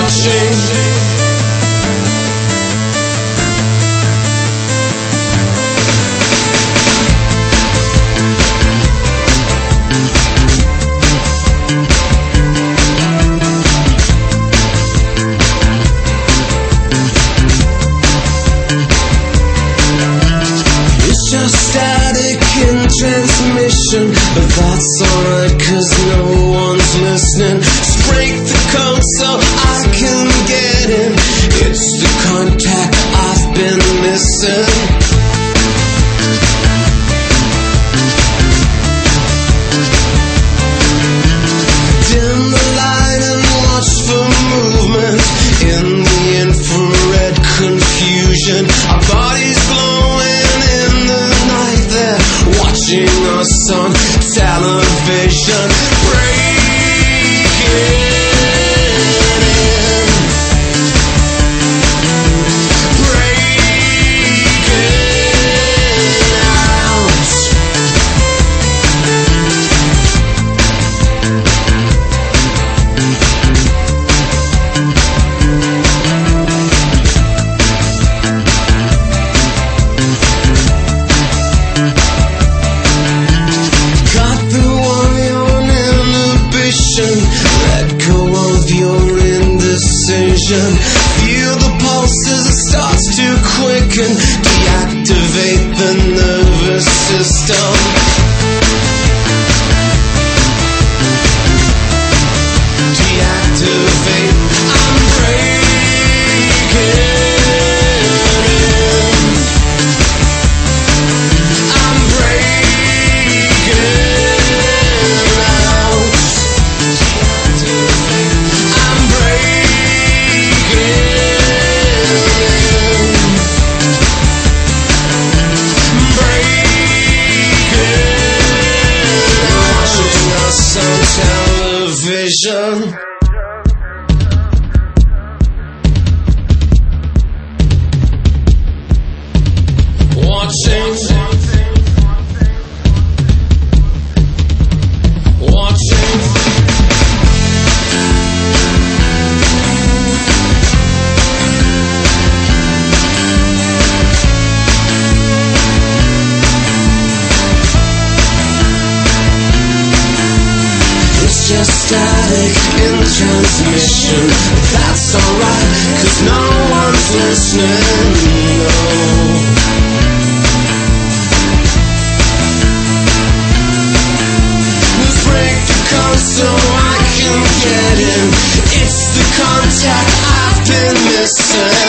Transmission, but that's alright, cause no one's listening. Just break the code so I can get in. It's the contact I've been missing. Dim the light and watch for movement in the infrared confusion. Our bodies glowing in the night there, watching us on television. Breaking in, breaking out. Let go of your indecision. Feel the pulse as it starts to quicken. Deactivate the nervous system. Deactivate. I'm breaking in. I'm breaking out. I'm breaking watching us on television. Watching. Just static in transmission. That's alright, cause no one's listening. No. Let's break the code so I can get in. It's the contact I've been missing.